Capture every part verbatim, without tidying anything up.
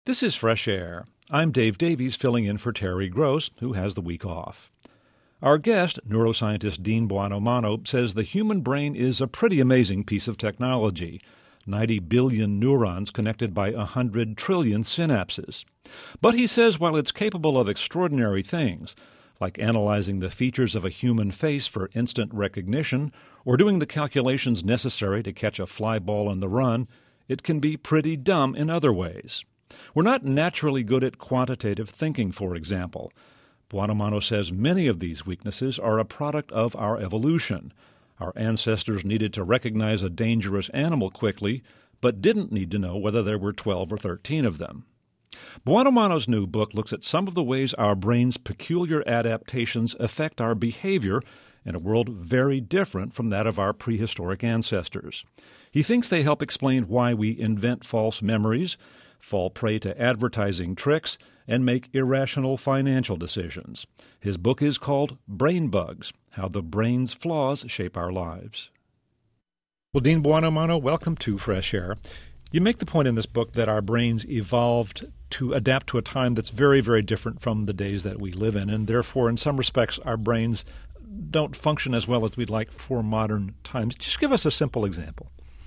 This is Fresh Air. I'm Dave Davies, filling in for Terry Gross, who has the week off. Our guest, neuroscientist Dean Buonomano, says the human brain is a pretty amazing piece of technology. ninety billion neurons connected by one hundred trillion synapses. But he says while it's capable of extraordinary things, like analyzing the features of a human face for instant recognition or doing the calculations necessary to catch a fly ball on the run, it can be pretty dumb in other ways. We're not naturally good at quantitative thinking, for example. Buonomano says many of these weaknesses are a product of our evolution. Our ancestors needed to recognize a dangerous animal quickly, but didn't need to know whether there were twelve or thirteen of them. Buonomano's new book looks at some of the ways our brain's peculiar adaptations affect our behavior in a world very different from that of our prehistoric ancestors. He thinks they help explain why we invent false memories, fall prey to advertising tricks, and make irrational financial decisions. His book is called Brain Bugs: How the Brain's Flaws Shape Our Lives. Well, Dean Buonomano, welcome to Fresh Air. You make the point in this book that our brains evolved to adapt to a time that's very, very different from the days that we live in, and therefore, in some respects, our brains don't function as well as we'd like for modern times. Just give us a simple example.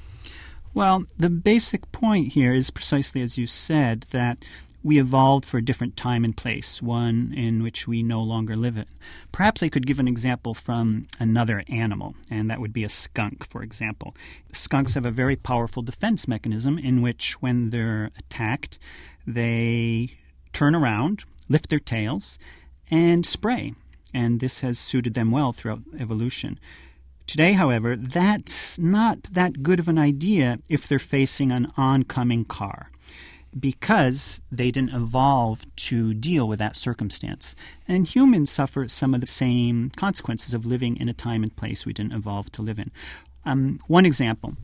Well, the basic point here is precisely as you said, that we evolved for a different time and place, one in which we no longer live in. Perhaps I could give an example from another animal, and that would be a skunk, for example. Skunks have a very powerful defense mechanism in which, when they're attacked, they turn around, lift their tails, and spray. And this has suited them well throughout evolution. Today, however, that's not that good of an idea if they're facing an oncoming car, because they didn't evolve to deal with that circumstance. And humans suffer some of the same consequences of living in a time and place we didn't evolve to live in. Um, one example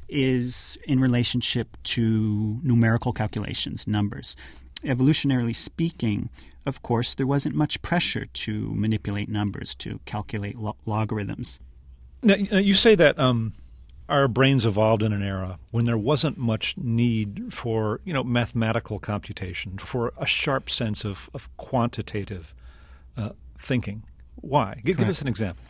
is in relationship to numerical calculations, numbers. Evolutionarily speaking, of course, there wasn't much pressure to manipulate numbers, to calculate lo- logarithms. Now, you say that um, our brains evolved in an era when there wasn't much need for, you know, mathematical computation, for a sharp sense of, of quantitative uh, thinking. Why? Give, give us an example.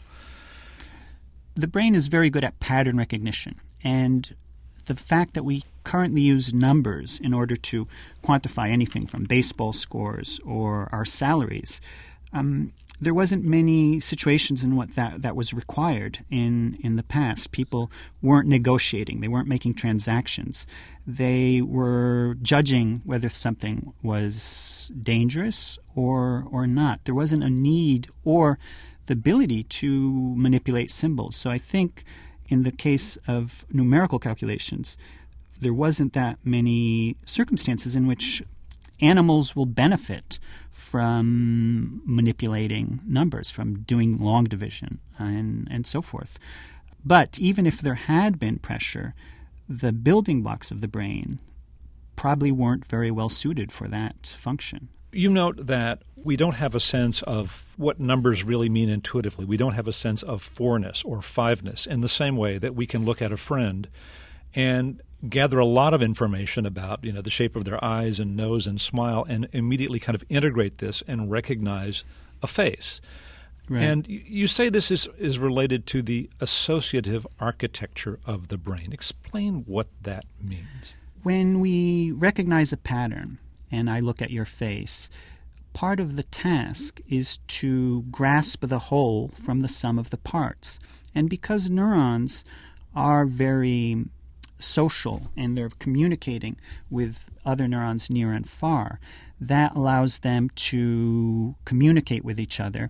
The brain is very good at pattern recognition, and the fact that we currently use numbers in order to quantify anything from baseball scores or our salaries, um, there wasn't many situations in what that, that was required in, in the past. People weren't negotiating. They weren't making transactions. They were judging whether something was dangerous or or not. There wasn't a need or the ability to manipulate symbols. So I think in the case of numerical calculations, there wasn't that many circumstances in which animals will benefit from manipulating numbers, from doing long division, and, and so forth. But even if there had been pressure, the building blocks of the brain probably weren't very well suited for that function. You note that we don't have a sense of what numbers really mean intuitively. We don't have a sense of fourness or fiveness in the same way that we can look at a friend and gather a lot of information about, you know, the shape of their eyes and nose and smile, and immediately kind of integrate this and recognize a face. Right. And you say this is, is related to the associative architecture of the brain. Explain what that means. When we recognize a pattern, and I look at your face, part of the task is to grasp the whole from the sum of the parts. And because neurons are very social and they're communicating with other neurons near and far, that allows them to communicate with each other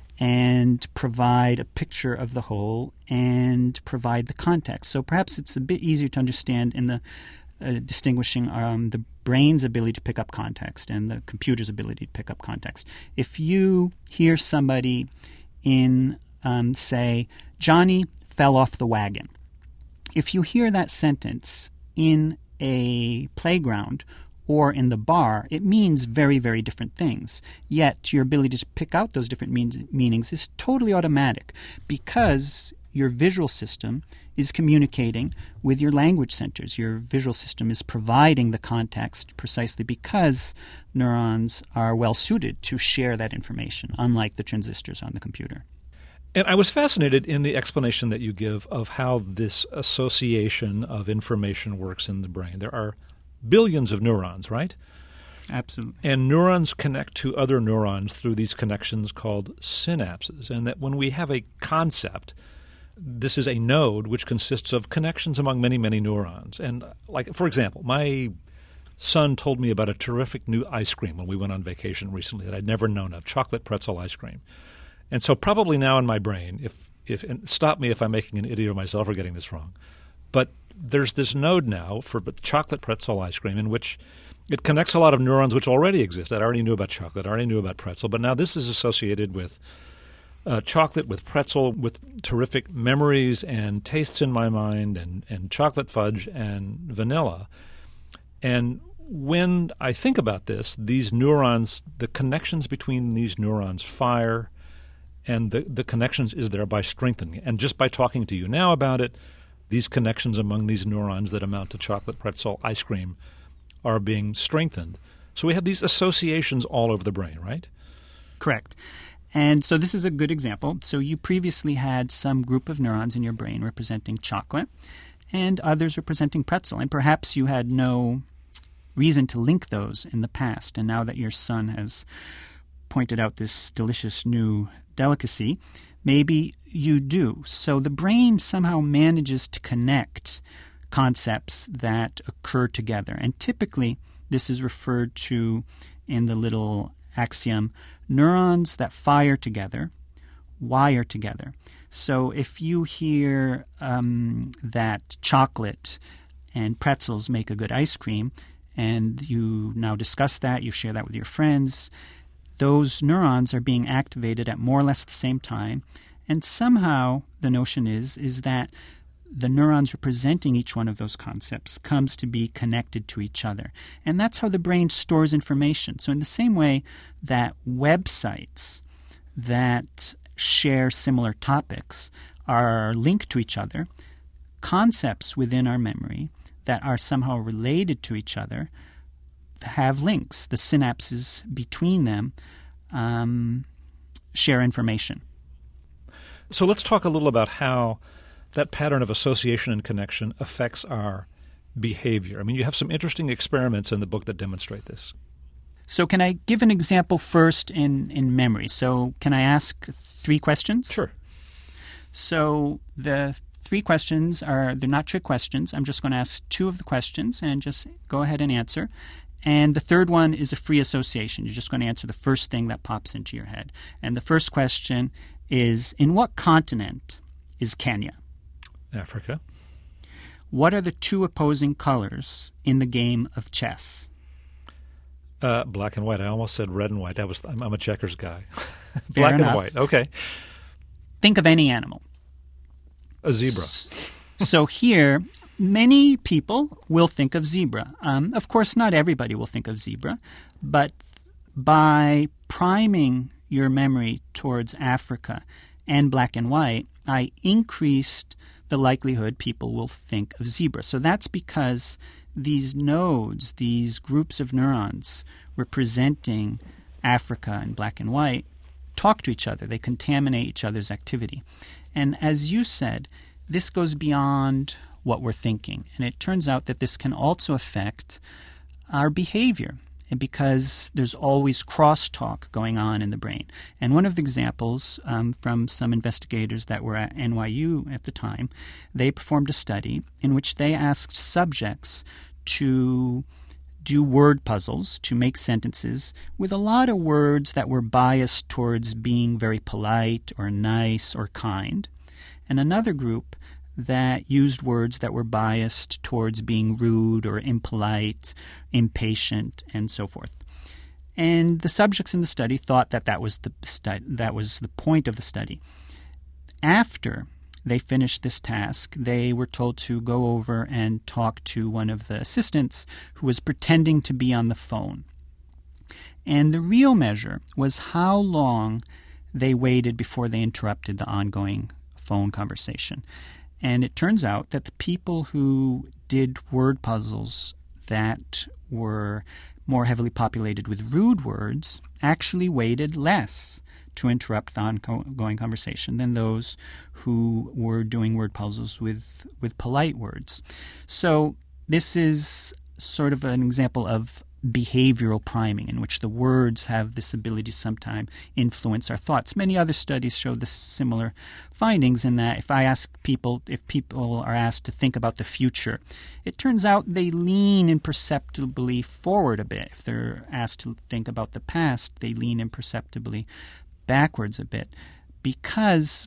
and provide a picture of the whole and provide the context. So perhaps it's a bit easier to understand in the uh, distinguishing um, the brain's ability to pick up context and the computer's ability to pick up context. If you hear somebody in, um, say, Johnny fell off the wagon, if you hear that sentence in a playground or in the bar, it means very, very different things. Yet your ability to pick out those different means, meanings is totally automatic because your visual system is communicating with your language centers. Your visual system is providing the context precisely because neurons are well suited to share that information, unlike the transistors on the computer. And I was fascinated in the explanation that you give of how this association of information works in the brain. There are billions of neurons, right? Absolutely. And neurons connect to other neurons through these connections called synapses. And that when we have a concept, this is a node which consists of connections among many, many neurons. And like, for example, my son told me about a terrific new ice cream when we went on vacation recently that I'd never known of, chocolate pretzel ice cream. And so probably now in my brain, if if and stop me if I'm making an idiot of myself or getting this wrong, but there's this node now for chocolate pretzel ice cream in which it connects a lot of neurons which already exist. I already knew about chocolate, I already knew about pretzel, but now this is associated with uh, chocolate, with pretzel, with terrific memories and tastes in my mind, and, and chocolate fudge and vanilla. And when I think about this, these neurons, the connections between these neurons fire, and the, the connections is there by strengthening. And just by talking to you now about it, these connections among these neurons that amount to chocolate pretzel ice cream are being strengthened. So we have these associations all over the brain, right? Correct. And so this is a good example. So you previously had some group of neurons in your brain representing chocolate and others representing pretzel. And perhaps you had no reason to link those in the past. And now that your son has pointed out this delicious new delicacy, maybe you do. So the brain somehow manages to connect concepts that occur together. And typically this is referred to in the little axiom, neurons that fire together, wire together. So if you hear um, that chocolate and pretzels make a good ice cream, and you now discuss that, you share that with your friends, those neurons are being activated at more or less the same time. And somehow the notion is, is that the neurons representing each one of those concepts comes to be connected to each other. And that's how the brain stores information. So in the same way that websites that share similar topics are linked to each other, concepts within our memory that are somehow related to each other have links. The synapses between them um, share information. So let's talk a little about how that pattern of association and connection affects our behavior. I mean, you have some interesting experiments in the book that demonstrate this. So can I give an example first in, in memory? So can I ask three questions? Sure. So the three questions are, they're not trick questions. I'm just going to ask two of the questions and just go ahead and answer. And the third one is a free association. You're just going to answer the first thing that pops into your head. And the first question is, in what continent is Kenya? Africa. What are the two opposing colors in the game of chess? Uh, black and white. I almost said red and white. That was I'm, I'm a checkers guy. Black enough. and white. Okay. Think of any animal. A zebra. So here, many people will think of zebra. Um, of course, not everybody will think of zebra, but by priming your memory towards Africa and black and white, I increased the likelihood people will think of zebra. So that's because these nodes, these groups of neurons representing Africa and black and white, talk to each other. They contaminate each other's activity. And as you said, this goes beyond what we're thinking. And it turns out that this can also affect our behavior, and because there's always crosstalk going on in the brain. And one of the examples um, from some investigators that were at N Y U at the time, they performed a study in which they asked subjects to do word puzzles, to make sentences with a lot of words that were biased towards being very polite or nice or kind, and another group that used words that were biased towards being rude or impolite, impatient, and so forth. And the subjects in the study thought that that was the stu- that was the point of the study. After they finished this task, they were told to go over and talk to one of the assistants who was pretending to be on the phone. And the real measure was how long they waited before they interrupted the ongoing phone conversation. And it turns out that the people who did word puzzles that were more heavily populated with rude words actually waited less to interrupt the ongoing conversation than those who were doing word puzzles with, with polite words. So this is sort of an example of behavioral priming, in which the words have this ability to sometimes influence our thoughts. Many other studies show this similar findings, in that if I ask people, if people are asked to think about the future, it turns out they lean imperceptibly forward a bit. If they're asked to think about the past, they lean imperceptibly backwards a bit, because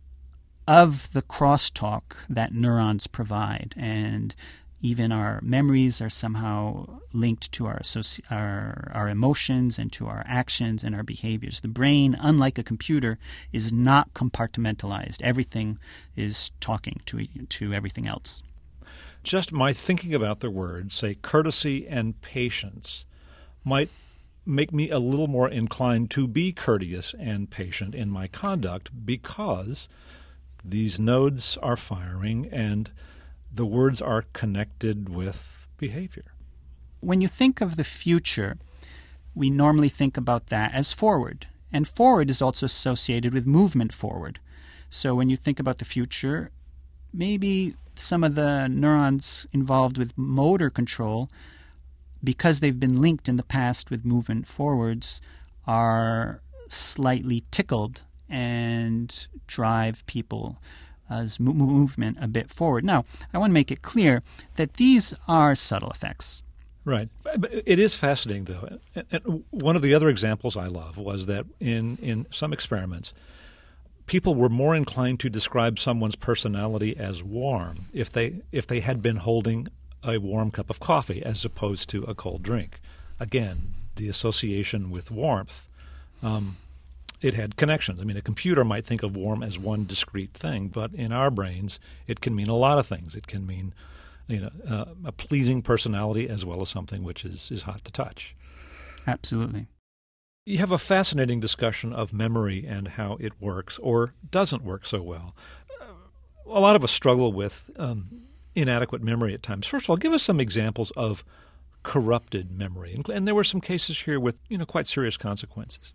of the crosstalk that neurons provide. And even our memories are somehow linked to our, associ- our our emotions and to our actions and our behaviors. The brain, unlike a computer, is not compartmentalized. Everything is talking to to everything else. Just my thinking about the words, say, courtesy and patience, might make me a little more inclined to be courteous and patient in my conduct, because these nodes are firing and the words are connected with behavior. When you think of the future, we normally think about that as forward. And forward is also associated with movement forward. So when you think about the future, maybe some of the neurons involved with motor control, because they've been linked in the past with movement forwards, are slightly tickled and drive people as movement a bit forward. Now, I want to make it clear that these are subtle effects. Right. But it is fascinating, though. And one of the other examples I love was that in, in some experiments, people were more inclined to describe someone's personality as warm if they if they had been holding a warm cup of coffee as opposed to a cold drink. Again, the association with warmth, um, it had connections. I mean, a computer might think of warm as one discrete thing, but in our brains, it can mean a lot of things. It can mean, you know, uh, a pleasing personality as well as something which is, is hot to touch. Absolutely. You have a fascinating discussion of memory and how it works or doesn't work so well. A lot of us struggle with um, inadequate memory at times. First of all, give us some examples of corrupted memory. And there were some cases here with, you know, quite serious consequences.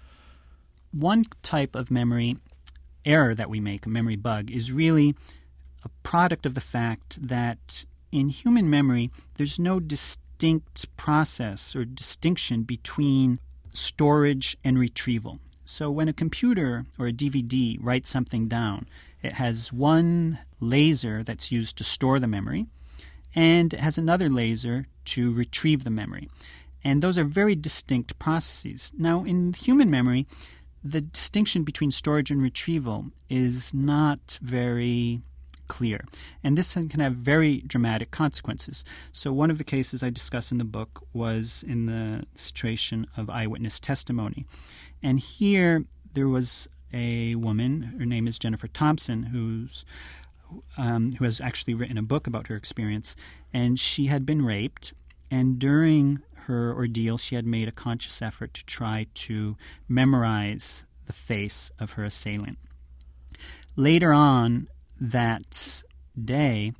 One type of memory error that we make, a memory bug, is really a product of the fact that in human memory, there's no distinct process or distinction between storage and retrieval. So when a computer or a D V D writes something down, it has one laser that's used to store the memory, and it has another laser to retrieve the memory. And those are very distinct processes. Now, in human memory, the distinction between storage and retrieval is not very clear. And this can have very dramatic consequences. So one of the cases I discuss in the book was in the situation of eyewitness testimony. And here there was a woman, her name is Jennifer Thompson, who's um, who has actually written a book about her experience. And she had been raped. And during her ordeal, she had made a conscious effort to try to memorize the face of her assailant. Later on that day,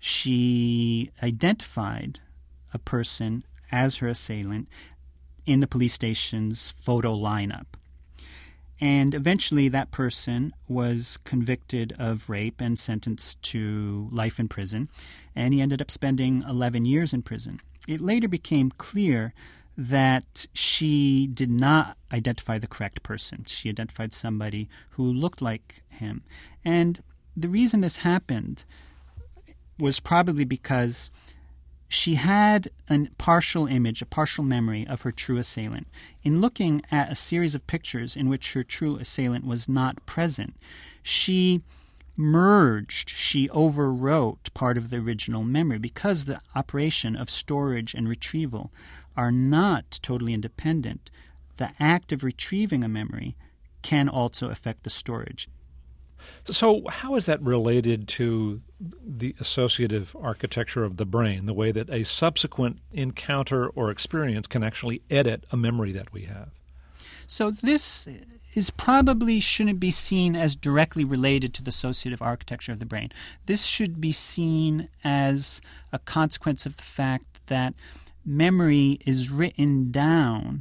she identified a person as her assailant in the police station's photo lineup. And eventually that person was convicted of rape and sentenced to life in prison, and he ended up spending eleven years in prison. It later became clear that she did not identify the correct person. She identified somebody who looked like him. And the reason this happened was probably because she had a partial image, a partial memory of her true assailant. In looking at a series of pictures in which her true assailant was not present, she merged, she overwrote part of the original memory, because the operation of storage and retrieval are not totally independent. The act of retrieving a memory can also affect the storage. So how is that related to the associative architecture of the brain, the way that a subsequent encounter or experience can actually edit a memory that we have? So this is probably shouldn't be seen as directly related to the associative architecture of the brain. This should be seen as a consequence of the fact that memory is written down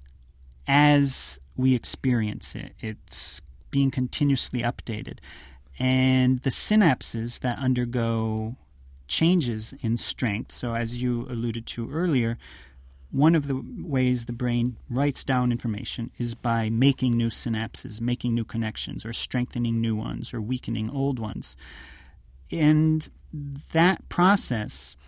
as we experience it. It's being continuously updated. And the synapses that undergo changes in strength, so as you alluded to earlier, one of the ways the brain writes down information is by making new synapses, making new connections, or strengthening new ones, or weakening old ones. And that process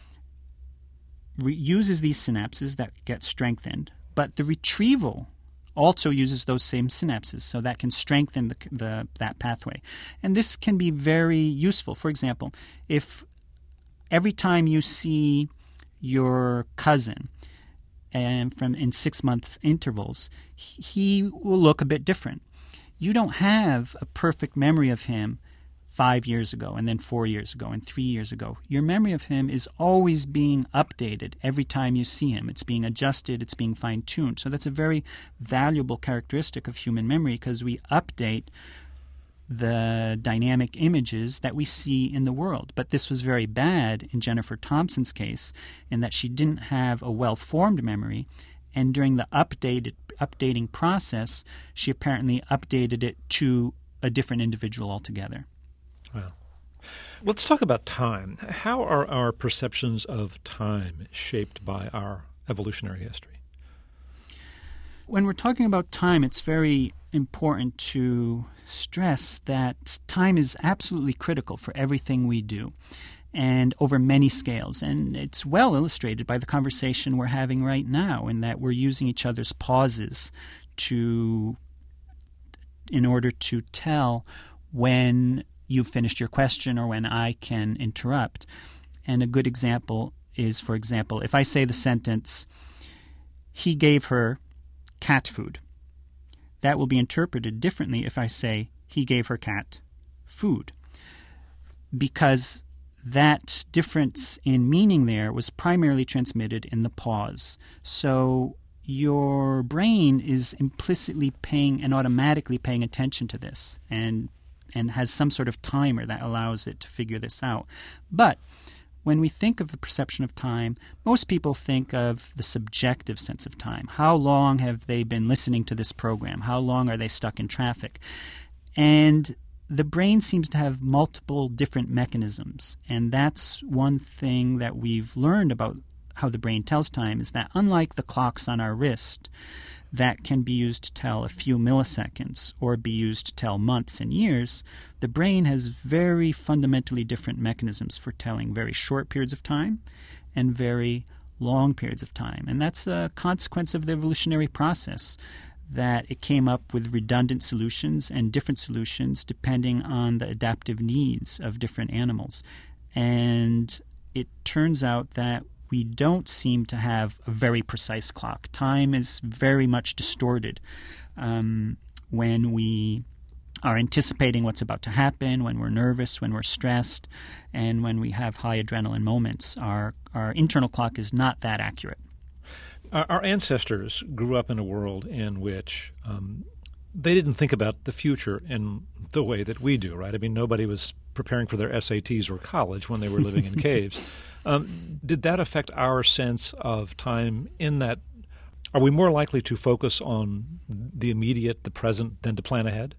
re- uses these synapses that get strengthened, but the retrieval also uses those same synapses, so that can strengthen the, the that pathway. And this can be very useful. For example, if every time you see your cousin, and from in six months intervals, he will look a bit different. You don't have a perfect memory of him five years ago, and then four years ago, and three years ago. Your memory of him is always being updated every time you see him. It's being adjusted, it's being fine-tuned. So that's a very valuable characteristic of human memory, because we update the dynamic images that we see in the world. But this was very bad in Jennifer Thompson's case, in that she didn't have a well-formed memory, and during the updated updating process, she apparently updated it to a different individual altogether. Wow. Let's talk about time. How are our perceptions of time shaped by our evolutionary history? When we're talking about time, it's very important to stress that time is absolutely critical for everything we do, and over many scales. And it's well illustrated by the conversation we're having right now, in that we're using each other's pauses to, in order to tell when you've finished your question or when I can interrupt. And a good example is, for example, if I say the sentence, "He gave her cat food," that will be interpreted differently if I say, "He gave her cat food," because that difference in meaning there was primarily transmitted in the pause. So your brain is implicitly paying and automatically paying attention to this, and and has some sort of timer that allows it to figure this out. But when we think of the perception of time, most people think of the subjective sense of time. How long have they been listening to this program? How long are they stuck in traffic? And the brain seems to have multiple different mechanisms. And that's one thing that we've learned about how the brain tells time, is that unlike the clocks on our wrist that can be used to tell a few milliseconds or be used to tell months and years, the brain has very fundamentally different mechanisms for telling very short periods of time and very long periods of time. And that's a consequence of the evolutionary process, that it came up with redundant solutions and different solutions depending on the adaptive needs of different animals. And it turns out that we don't seem to have a very precise clock. Time is very much distorted um, when we are anticipating what's about to happen, when we're nervous, when we're stressed, and when we have high adrenaline moments. Our, our internal clock is not that accurate. Our ancestors grew up in a world in which um, they didn't think about the future in the way that we do, right? I mean, nobody was preparing for their S A Ts or college when they were living in caves. Um, did that affect our sense of time in that? Are we more likely to focus on the immediate, the present, than to plan ahead?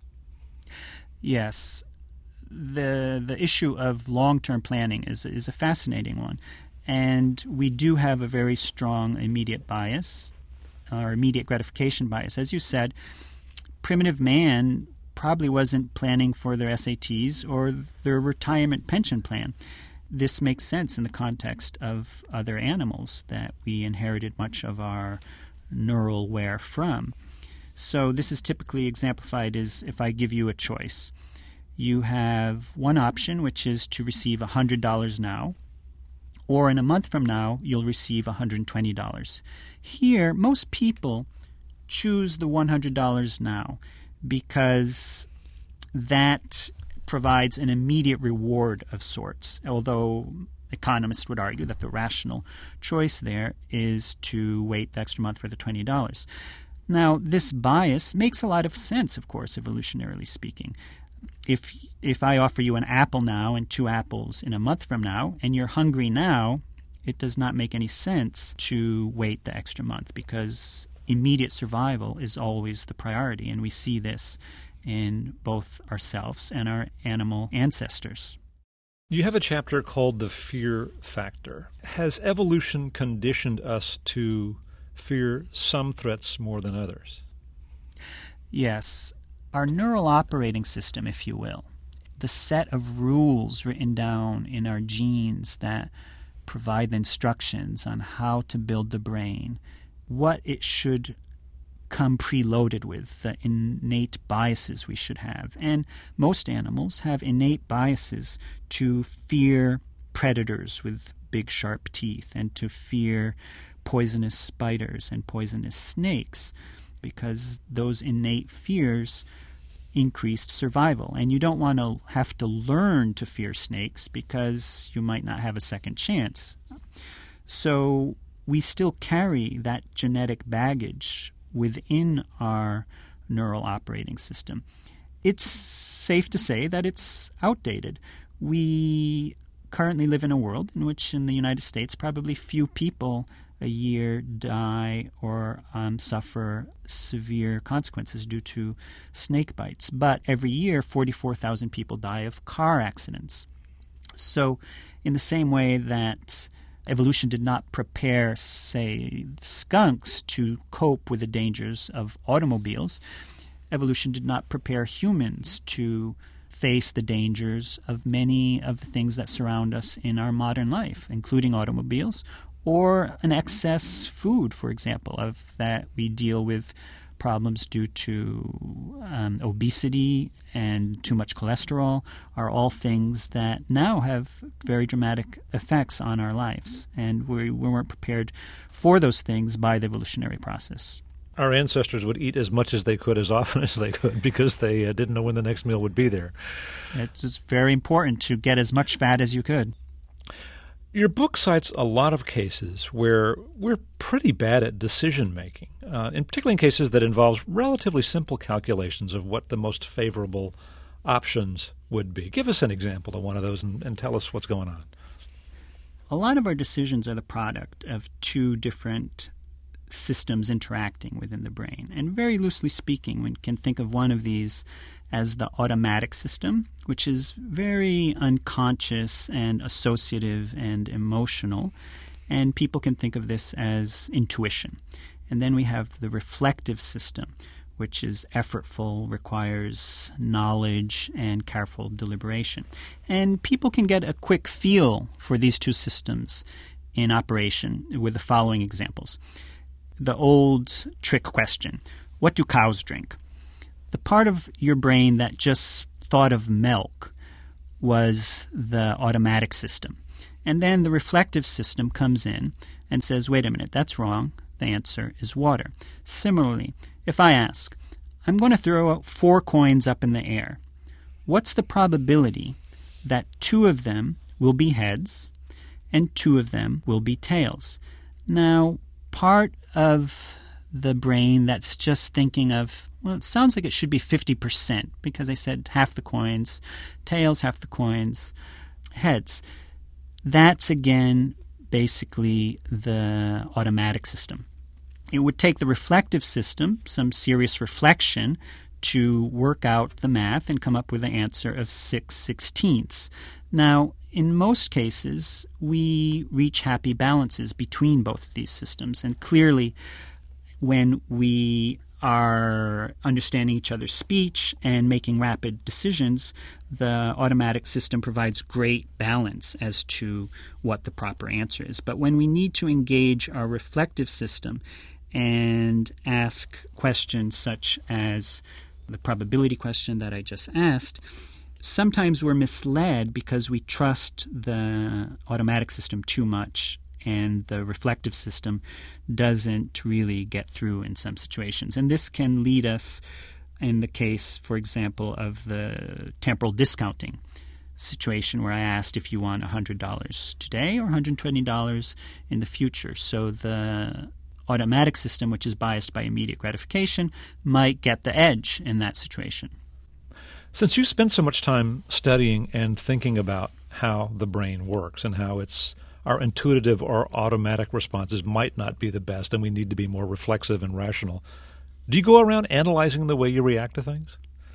Yes. The the issue of long-term planning is is a fascinating one. And we do have a very strong immediate bias, or immediate gratification bias. As you said, primitive man probably wasn't planning for their S A Ts or their retirement pension plan. This makes sense in the context of other animals that we inherited much of our neural wear from. So this is typically exemplified as if I give you a choice. You have one option, which is to receive one hundred dollars now, or in a month from now, you'll receive one hundred twenty dollars. Here, most people choose the one hundred dollars now because that provides an immediate reward of sorts, although economists would argue that the rational choice there is to wait the extra month for the twenty dollars. Now, this bias makes a lot of sense, of course, evolutionarily speaking. If if I offer you an apple now and two apples in a month from now, and you're hungry now, it does not make any sense to wait the extra month because immediate survival is always the priority, and we see this in both ourselves and our animal ancestors. You have a chapter called The Fear Factor. Has evolution conditioned us to fear some threats more than others? Yes. Our neural operating system, if you will, the set of rules written down in our genes that provide the instructions on how to build the brain, what it should come preloaded with, the innate biases we should have. And most animals have innate biases to fear predators with big sharp teeth and to fear poisonous spiders and poisonous snakes, because those innate fears increased survival. And you don't want to have to learn to fear snakes because you might not have a second chance. So we still carry that genetic baggage within our neural operating system. It's safe to say that it's outdated. We currently live in a world in which, in the United States, probably few people a year die or um, suffer severe consequences due to snake bites. But every year, forty-four thousand people die of car accidents. So in the same way that evolution did not prepare, say, skunks to cope with the dangers of automobiles, evolution did not prepare humans to face the dangers of many of the things that surround us in our modern life, including automobiles, or an excess food, for example, of that we deal with problems due to um, obesity and too much cholesterol are all things that now have very dramatic effects on our lives. And we, we weren't prepared for those things by the evolutionary process. Our ancestors would eat as much as they could as often as they could because they uh, didn't know when the next meal would be there. It's just very important to get as much fat as you could. Your book cites a lot of cases where we're pretty bad at decision-making, uh, in particularly in cases that involve relatively simple calculations of what the most favorable options would be. Give us an example of one of those and, and tell us what's going on. A lot of our decisions are the product of two different systems interacting within the brain. And very loosely speaking, we can think of one of these as the automatic system, which is very unconscious and associative and emotional. And people can think of this as intuition. And then we have the reflective system, which is effortful, requires knowledge and careful deliberation. And people can get a quick feel for these two systems in operation with the following examples. The old trick question, what do cows drink? The part of your brain that just thought of milk was the automatic system. And then the reflective system comes in and says, wait a minute, that's wrong. The answer is water. Similarly, if I ask, I'm going to throw out four coins up in the air. What's the probability that two of them will be heads and two of them will be tails? Now, part of the brain that's just thinking of, well, it sounds like it should be fifty percent because I said half the coins, tails, half the coins, heads. That's, again, basically the automatic system. It would take the reflective system, some serious reflection, to work out the math and come up with an answer of six sixteenths. Now, in most cases, we reach happy balances between both of these systems. And clearly, when we are understanding each other's speech and making rapid decisions, the automatic system provides great balance as to what the proper answer is. But when we need to engage our reflective system and ask questions such as the probability question that I just asked, sometimes we're misled because we trust the automatic system too much and the reflective system doesn't really get through in some situations. And this can lead us, in the case, for example, of the temporal discounting situation where I asked if you want one hundred dollars today or one hundred twenty dollars in the future. So the automatic system, which is biased by immediate gratification, might get the edge in that situation. Since you spend so much time studying and thinking about how the brain works and how it's our intuitive or automatic responses might not be the best and we need to be more reflexive and rational, do you go around analyzing the way you react to things?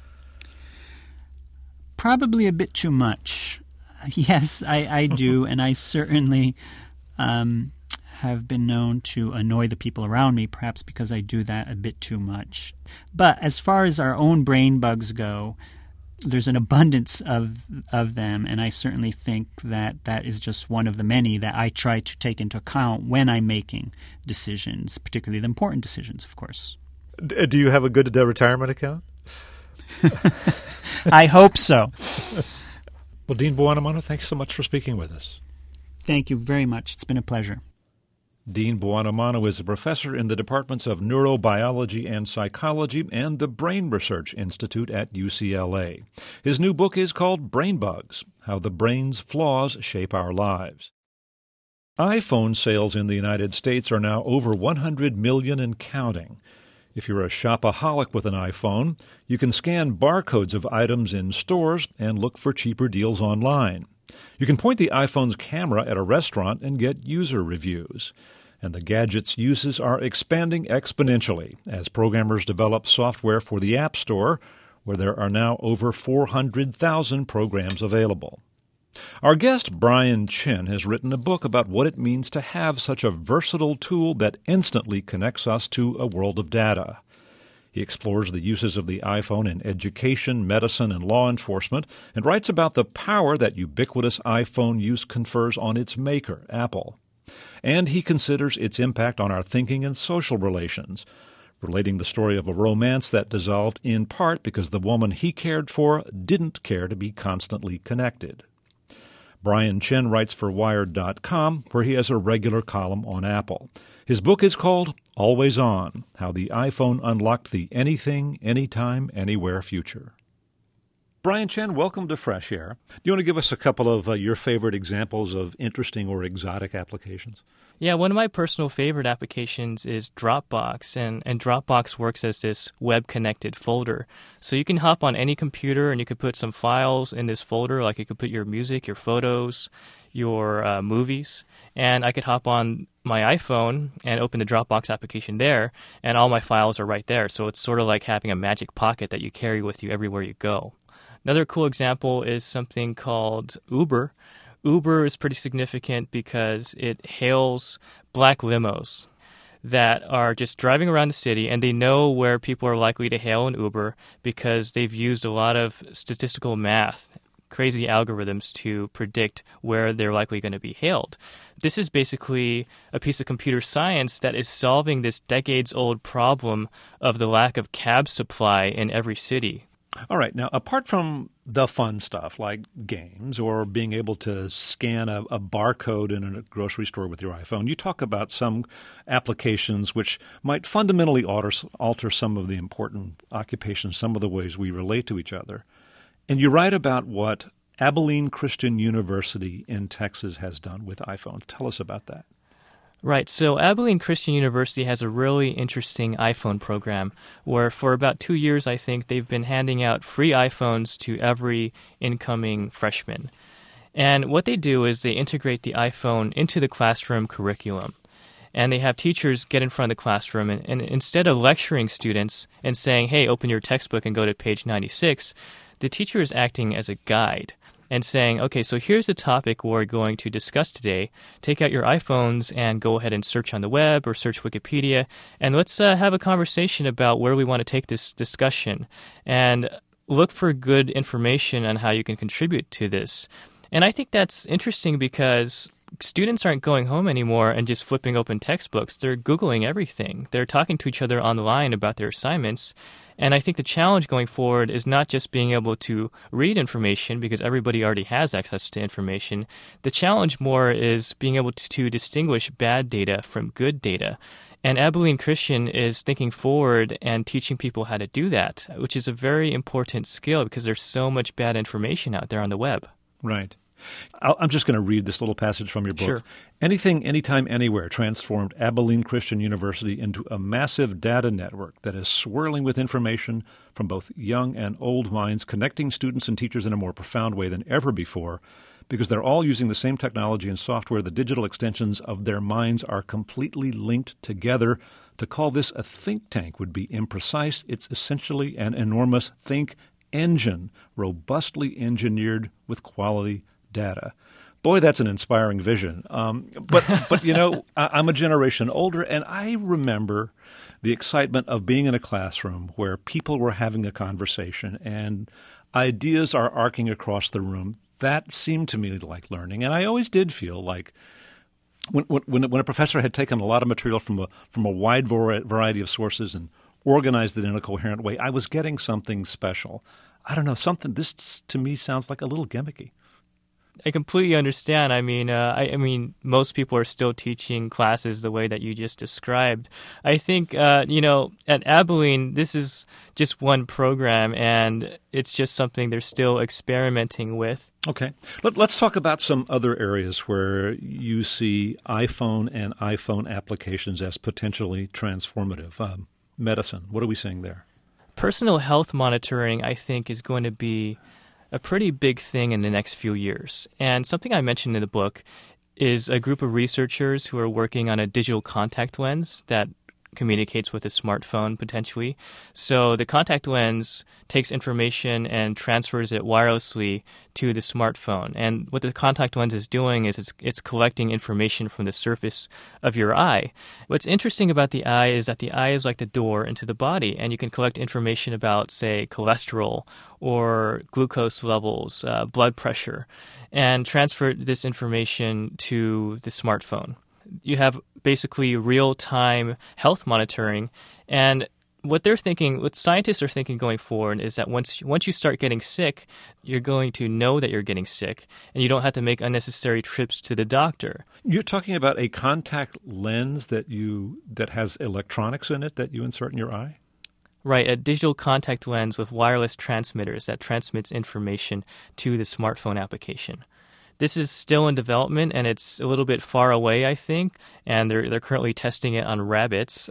Probably a bit too much. Yes, I, I do, and I certainly um, have been known to annoy the people around me, perhaps because I do that a bit too much. But as far as our own brain bugs go, there's an abundance of of them, and I certainly think that that is just one of the many that I try to take into account when I'm making decisions, particularly the important decisions, of course. Do you have a good retirement account? I hope so. Well, Dean Buonamono, thanks so much for speaking with us. Thank you very much. It's been a pleasure. Dean Buonamono is a professor in the departments of neurobiology and psychology and the Brain Research Institute at U C L A. His new book is called Brain Bugs: How the Brain's Flaws Shape Our Lives. iPhone sales in the United States are now over one hundred million and counting. If you're a shopaholic with an iPhone, you can scan barcodes of items in stores and look for cheaper deals online. You can point the iPhone's camera at a restaurant and get user reviews. And the gadget's uses are expanding exponentially as programmers develop software for the App Store, where there are now over four hundred thousand programs available. Our guest, Brian Chin, has written a book about what it means to have such a versatile tool that instantly connects us to a world of data. He explores the uses of the iPhone in education, medicine, and law enforcement, and writes about the power that ubiquitous iPhone use confers on its maker, Apple. And he considers its impact on our thinking and social relations, relating the story of a romance that dissolved in part because the woman he cared for didn't care to be constantly connected. Brian Chin writes for Wired dot com, where he has a regular column on Apple. His book is called Always On: How the iPhone Unlocked the Anything, Anytime, Anywhere Future. Brian Chin, welcome to Fresh Air. Do you want to give us a couple of uh, your favorite examples of interesting or exotic applications? Yeah, one of my personal favorite applications is Dropbox, and, and Dropbox works as this web-connected folder. So you can hop on any computer and you could put some files in this folder, like you could put your music, your photos, your uh, movies, and I could hop on my iPhone and open the Dropbox application there, and all my files are right there. So it's sort of like having a magic pocket that you carry with you everywhere you go. Another cool example is something called Uber. Uber is pretty significant because it hails black limos that are just driving around the city, and they know where people are likely to hail an Uber because they've used a lot of statistical math, crazy algorithms to predict where they're likely going to be hailed. This is basically a piece of computer science that is solving this decades-old problem of the lack of cab supply in every city. All right. Now, apart from the fun stuff like games or being able to scan a, a barcode in a grocery store with your iPhone, you talk about some applications which might fundamentally alter, alter some of the important occupations, some of the ways we relate to each other. And you write about what Abilene Christian University in Texas has done with iPhones. Tell us about that. Right. So Abilene Christian University has a really interesting iPhone program where for about two years, I think, they've been handing out free iPhones to every incoming freshman. And what they do is they integrate the iPhone into the classroom curriculum. And they have teachers get in front of the classroom, and, and instead of lecturing students and saying, hey, open your textbook and go to page ninety-six, the teacher is acting as a guide and saying, okay, so here's the topic we're going to discuss today. Take out your iPhones and go ahead and search on the web or search Wikipedia, and let's uh, have a conversation about where we want to take this discussion and look for good information on how you can contribute to this. And I think that's interesting because students aren't going home anymore and just flipping open textbooks. They're Googling everything. They're talking to each other on the line about their assignments. And I think the challenge going forward is not just being able to read information because everybody already has access to information. The challenge more is being able to, to distinguish bad data from good data. And Abilene Christian is thinking forward and teaching people how to do that, which is a very important skill because there's so much bad information out there on the web. Right. I'll, I'm just going to read this little passage from your book. Sure. Anything, Anytime, Anywhere transformed Abilene Christian University into a massive data network that is swirling with information from both young and old minds, connecting students and teachers in a more profound way than ever before, because they're all using the same technology and software. The digital extensions of their minds are completely linked together. To call this a think tank would be imprecise. It's essentially an enormous think engine, robustly engineered with quality data. Boy, that's an inspiring vision. Um, but, but you know, I, I'm a generation older, and I remember the excitement of being in a classroom where people were having a conversation and ideas are arcing across the room. That seemed to me like learning, and I always did feel like when when, when a professor had taken a lot of material from a from a wide variety of sources and organized it in a coherent way, I was getting something special. I don't know, something. This to me sounds like a little gimmicky. I completely understand. I mean, uh, I, I mean, most people are still teaching classes the way that you just described. I think, uh, you know, at Abilene, this is just one program, and it's just something they're still experimenting with. Okay. Let, let's talk about some other areas where you see iPhone and iPhone applications as potentially transformative. Um, medicine, what are we seeing there? Personal health monitoring, I think, is going to be a pretty big thing in the next few years. And something I mentioned in the book is a group of researchers who are working on a digital contact lens that communicates with a smartphone potentially. So the contact lens takes information and transfers it wirelessly to the smartphone. And what the contact lens is doing is it's it's collecting information from the surface of your eye. What's interesting about the eye is that the eye is like the door into the body, and you can collect information about, say, cholesterol or glucose levels, uh, blood pressure, and transfer this information to the smartphone. You have basically real-time health monitoring, and what they're thinking, what scientists are thinking going forward is that once once you start getting sick, you're going to know that you're getting sick, and you don't have to make unnecessary trips to the doctor. You're talking about a contact lens that you that has electronics in it that you insert in your eye? Right, a digital contact lens with wireless transmitters that transmits information to the smartphone application. This is still in development, and it's a little bit far away, I think, and they're they're currently testing it on rabbits.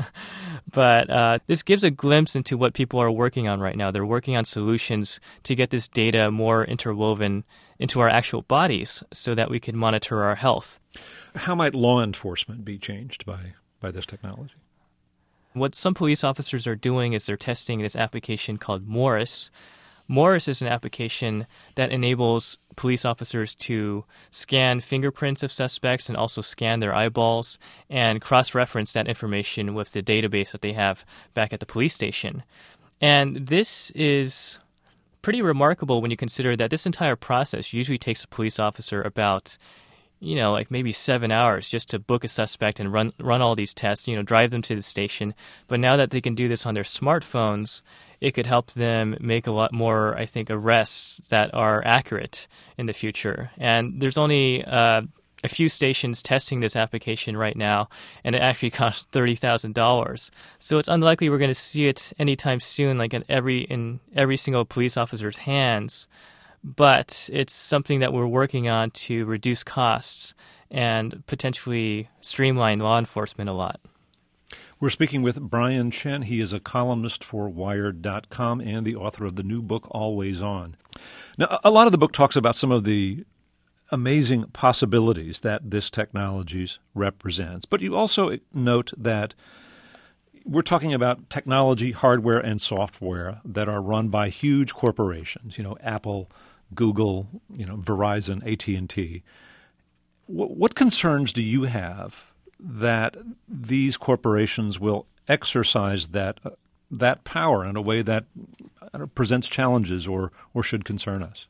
But uh, this gives a glimpse into what people are working on right now. They're working on solutions to get this data more interwoven into our actual bodies so that we can monitor our health. How might law enforcement be changed by, by this technology? What some police officers are doing is they're testing this application called Morris. Morris is an application that enables police officers to scan fingerprints of suspects and also scan their eyeballs and cross-reference that information with the database that they have back at the police station. And this is pretty remarkable when you consider that this entire process usually takes a police officer about, you know, like maybe seven hours just to book a suspect and run run all these tests, you know, drive them to the station. But now that they can do this on their smartphones, it could help them make a lot more, I think, arrests that are accurate in the future. And there's only uh, a few stations testing this application right now, and it actually costs thirty thousand dollars. So it's unlikely we're going to see it anytime soon, like in every in every single police officer's hands. But it's something that we're working on to reduce costs and potentially streamline law enforcement a lot. We're speaking with Brian Chen. He is a columnist for Wired dot com and the author of the new book, Always On. Now, a lot of the book talks about some of the amazing possibilities that this technology represents. But you also note that we're talking about technology, hardware, and software that are run by huge corporations, you know, Apple, Google, you know, Verizon, A T and T. What, what concerns do you have that these corporations will exercise that uh, that power in a way that uh, presents challenges or or should concern us?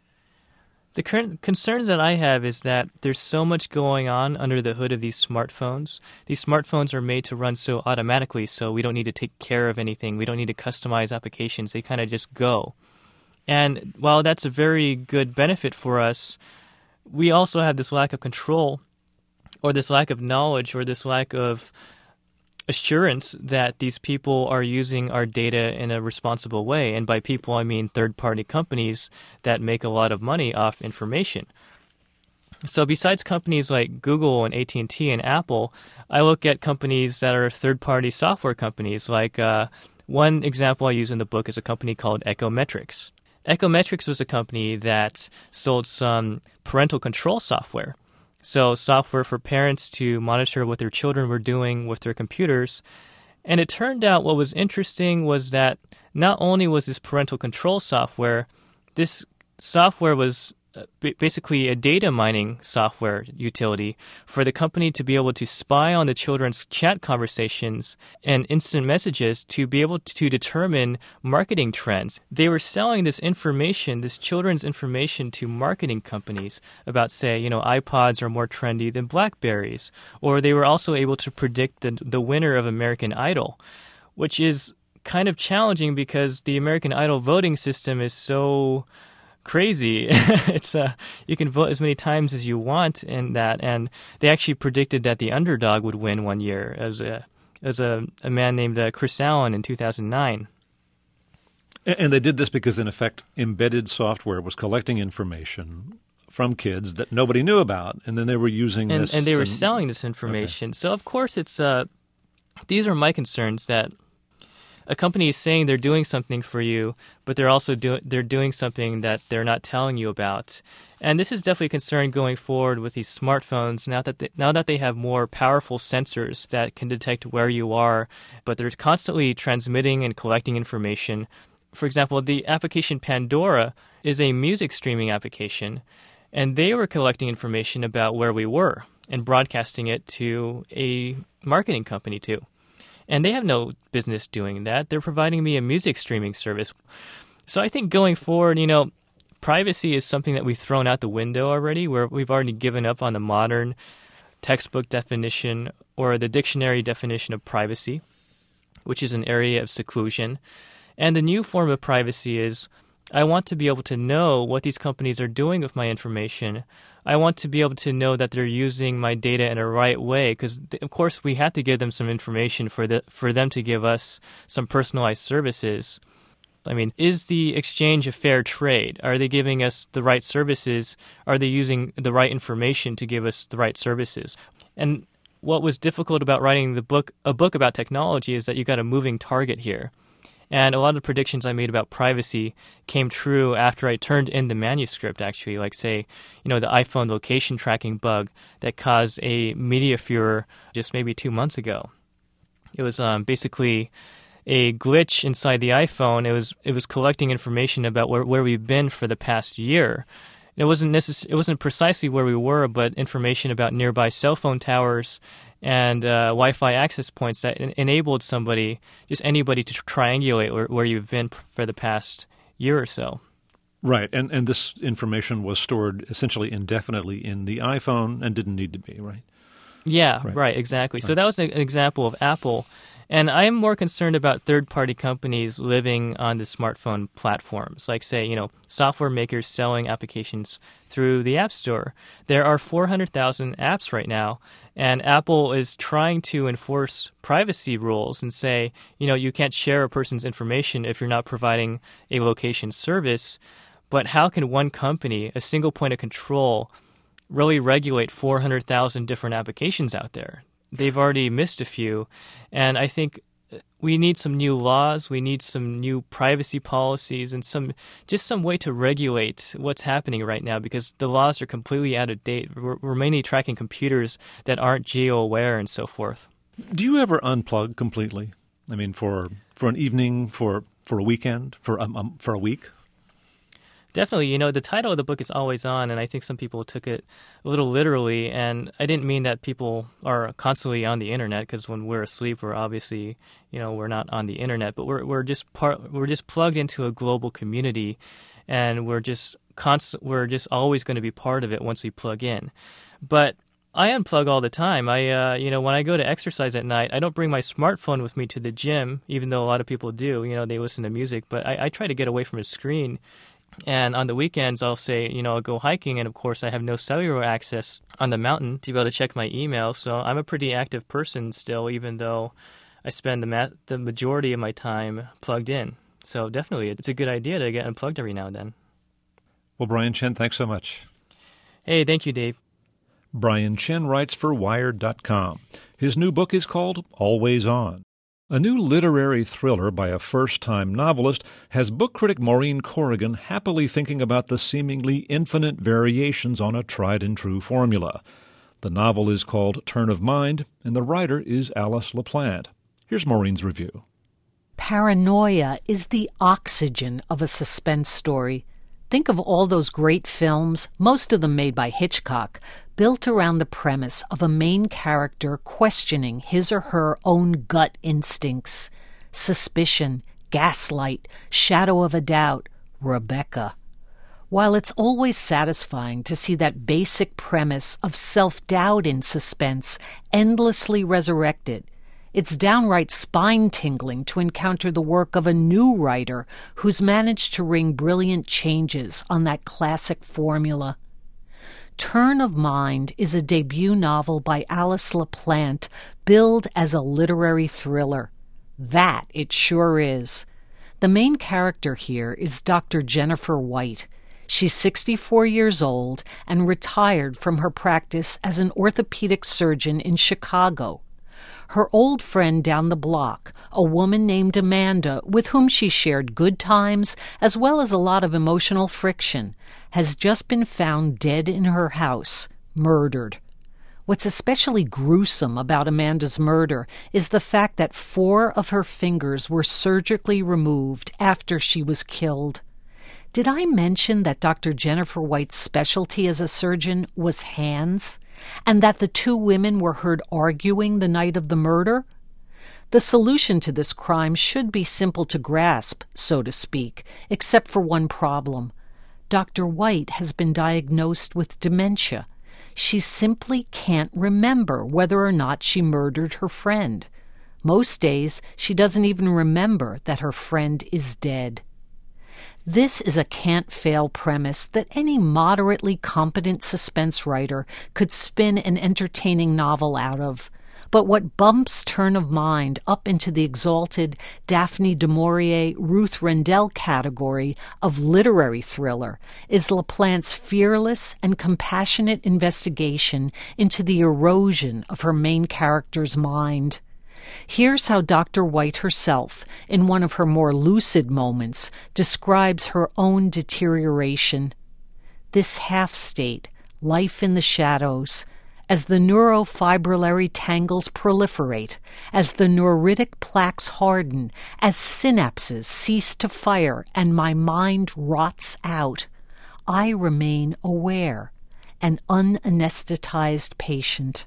The current concerns that I have is that there's so much going on under the hood of these smartphones. These smartphones are made to run so automatically, so we don't need to take care of anything. We don't need to customize applications. They kind of just go. And while that's a very good benefit for us, we also have this lack of control or this lack of knowledge or this lack of assurance that these people are using our data in a responsible way. And by people, I mean third-party companies that make a lot of money off information. So besides companies like Google and A T and T and Apple, I look at companies that are third-party software companies. Like uh, one example I use in the book is a company called Ecometrics. Ecometrics was a company that sold some parental control software. So software for parents to monitor what their children were doing with their computers. And it turned out what was interesting was that not only was this parental control software, this software was basically a data mining software utility for the company to be able to spy on the children's chat conversations and instant messages to be able to determine marketing trends. They were selling this information, this children's information, to marketing companies about, say, you know, iPods are more trendy than BlackBerries. Or they were also able to predict the, the winner of American Idol, which is kind of challenging because the American Idol voting system is so crazy. It's uh, you can vote as many times as you want in that, and they actually predicted that the underdog would win one year as a as a, a man named uh, Chris Allen in two thousand nine. And they did this because, in effect, embedded software was collecting information from kids that nobody knew about, and then they were using and, this. And they were and, selling this information. Okay. So, of course, it's uh, these are my concerns that a company is saying they're doing something for you, but they're also doing they're doing something that they're not telling you about. And this is definitely a concern going forward with these smartphones now that they, now that they have more powerful sensors that can detect where you are, but they're constantly transmitting and collecting information. For example, the application Pandora is a music streaming application, and they were collecting information about where we were and broadcasting it to a marketing company too. And they have no business doing that. They're providing me a music streaming service. So I think going forward, you know, privacy is something that we've thrown out the window already, where we've already given up on the modern textbook definition or the dictionary definition of privacy, which is an area of seclusion. And the new form of privacy is I want to be able to know what these companies are doing with my information. I want to be able to know that they're using my data in a right way because, of course, we have to give them some information for the, for them to give us some personalized services. I mean, is the exchange a fair trade? Are they giving us the right services? Are they using the right information to give us the right services? And what was difficult about writing the book, a book about technology, is that you got a moving target here. And a lot of the predictions I made about privacy came true after I turned in the manuscript, actually. Like, say, you know, the iPhone location tracking bug that caused a media furor just maybe two months ago. It was um, basically a glitch inside the iPhone. It was it was collecting information about where, where we've been for the past year. It wasn't necess- It wasn't precisely where we were, but information about nearby cell phone towers and uh, Wi-Fi access points that en- enabled somebody, just anybody, to triangulate where, where you've been p- for the past year or so. Right, and and this information was stored essentially indefinitely in the iPhone and didn't need to be, right? Yeah, right, right exactly. Right. So that was an example of Apple. And I am more concerned about third-party companies living on the smartphone platforms, like, say, you know, software makers selling applications through the App Store. There are four hundred thousand apps right now, and Apple is trying to enforce privacy rules and say, you know, you can't share a person's information if you're not providing a location service. But how can one company, a single point of control, really regulate four hundred thousand different applications out there? They've already missed a few, and I think we need some new laws, we need some new privacy policies, and some just some way to regulate what's happening right now, because the laws are completely out of date. We're, we're mainly tracking computers that aren't geo-aware and so forth. Do you ever unplug completely? I mean, for for an evening, for, for a weekend, for um, um, for a week? Definitely. You know, the title of the book is Always On, and I think some people took it a little literally. And I didn't mean that people are constantly on the internet, because when we're asleep, we're obviously, you know, we're not on the internet. But we're we're just part. We're just plugged into a global community, and we're just constant. We're just always going to be part of it once we plug in. But I unplug all the time. I, uh, you know, when I go to exercise at night, I don't bring my smartphone with me to the gym, even though a lot of people do. You know, they listen to music, but I, I try to get away from a screen And on the weekends, I'll say, you know, I'll go hiking, and of course I have no cellular access on the mountain to be able to check my email. So I'm a pretty active person still, even though I spend the ma- the majority of my time plugged in. So definitely, it's a good idea to get unplugged every now and then. Well, Brian Chen, thanks so much. Hey, thank you, Dave. Brian Chen writes for Wired dot com. His new book is called Always On. A new literary thriller by a first-time novelist has book critic Maureen Corrigan happily thinking about the seemingly infinite variations on a tried-and-true formula. The novel is called Turn of Mind, and the writer is Alice LaPlante. Here's Maureen's review. Paranoia is the oxygen of a suspense story. Think of all those great films, most of them made by Hitchcock, built around the premise of a main character questioning his or her own gut instincts. Suspicion, gaslight, shadow of a doubt, Rebecca. While it's always satisfying to see that basic premise of self-doubt in suspense endlessly resurrected, it's downright spine-tingling to encounter the work of a new writer who's managed to wring brilliant changes on that classic formula. Turn of Mind is a debut novel by Alice LaPlante, billed as a literary thriller. That it sure is. The main character here is Doctor Jennifer White. She's sixty-four years old and retired from her practice as an orthopedic surgeon in Chicago. Her old friend down the block, a woman named Amanda, with whom she shared good times as well as a lot of emotional friction, has just been found dead in her house, murdered. What's especially gruesome about Amanda's murder is the fact that four of her fingers were surgically removed after she was killed. Did I mention that Doctor Jennifer White's specialty as a surgeon was hands, and that the two women were heard arguing the night of the murder? The solution to this crime should be simple to grasp, so to speak, except for one problem. Doctor White has been diagnosed with dementia. She simply can't remember whether or not she murdered her friend. Most days, she doesn't even remember that her friend is dead. This is a can't-fail premise that any moderately competent suspense writer could spin an entertaining novel out of. But what bumps Turn of Mind up into the exalted Daphne du Maurier, Ruth Rendell category of literary thriller is LaPlante's fearless and compassionate investigation into the erosion of her main character's mind. Here's how Doctor White herself, in one of her more lucid moments, describes her own deterioration. This half-state, life in the shadows, as the neurofibrillary tangles proliferate, as the neuritic plaques harden, as synapses cease to fire and my mind rots out, I remain aware, an unanesthetized patient.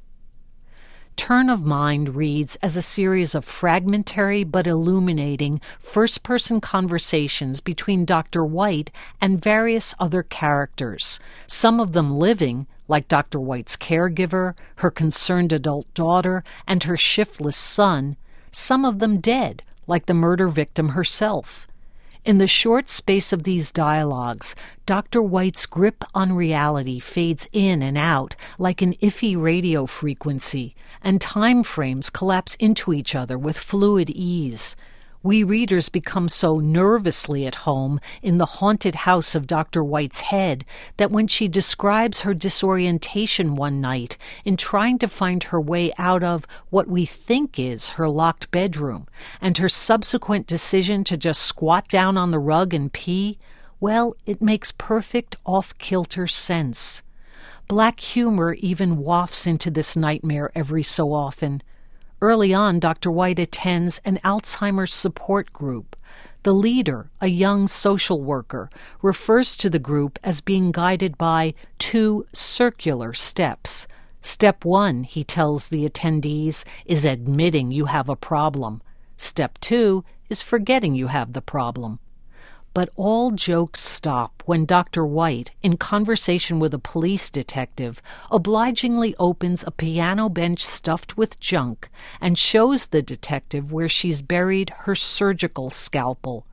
Turn of Mind reads as a series of fragmentary but illuminating first-person conversations between Doctor White and various other characters, some of them living, like Doctor White's caregiver, her concerned adult daughter, and her shiftless son, some of them dead, like the murder victim herself. In the short space of these dialogues, Doctor White's grip on reality fades in and out like an iffy radio frequency, and time frames collapse into each other with fluid ease. We readers become so nervously at home in the haunted house of Doctor White's head that when she describes her disorientation one night in trying to find her way out of what we think is her locked bedroom, and her subsequent decision to just squat down on the rug and pee, well, it makes perfect off-kilter sense. Black humor even wafts into this nightmare every so often. Early on, Doctor White attends an Alzheimer's support group. The leader, a young social worker, refers to the group as being guided by two circular steps. Step one, he tells the attendees, is admitting you have a problem. Step two is forgetting you have the problem. But all jokes stop when Doctor White, in conversation with a police detective, obligingly opens a piano bench stuffed with junk and shows the detective where she's buried her surgical scalpel.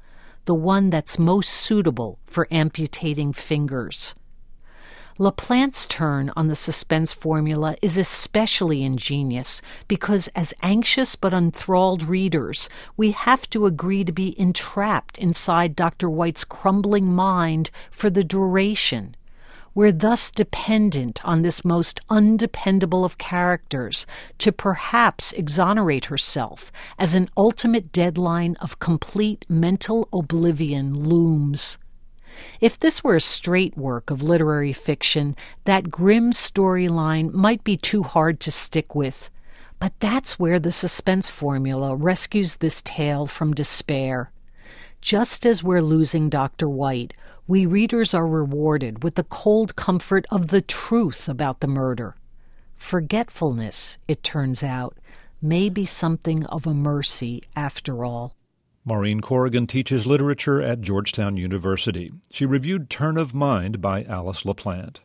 the one that's most suitable for amputating fingers. LaPlante's turn on the suspense formula is especially ingenious because as anxious but enthralled readers, we have to agree to be entrapped inside Doctor White's crumbling mind for the duration. We're thus dependent on this most undependable of characters to perhaps exonerate herself as an ultimate deadline of complete mental oblivion looms. If this were a straight work of literary fiction, that grim storyline might be too hard to stick with. But that's where the suspense formula rescues this tale from despair. Just as we're losing Doctor White, we readers are rewarded with the cold comfort of the truth about the murder. Forgetfulness, it turns out, may be something of a mercy after all. Maureen Corrigan teaches literature at Georgetown University. She reviewed Turn of Mind by Alice LaPlante.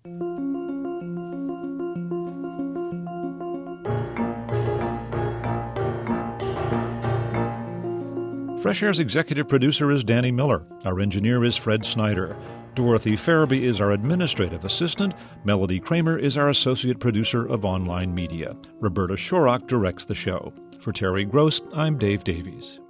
Fresh Air's executive producer is Danny Miller. Our engineer is Fred Snyder. Dorothy Farabee is our administrative assistant. Melody Kramer is our associate producer of online media. Roberta Shorrock directs the show. For Terry Gross, I'm Dave Davies.